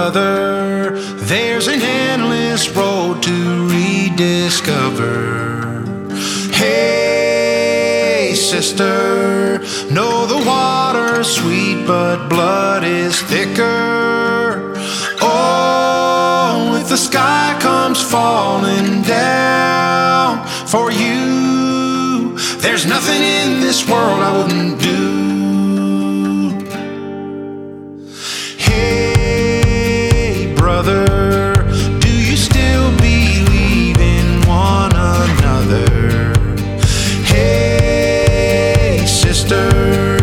brother, there's an endless road to rediscover. Hey, sister, know the water's sweet, but blood is thicker. Oh, if the sky comes falling down for you, there's nothing in this world I wouldn't do. Hey, brother, do you still believe in one another? Hey, sister,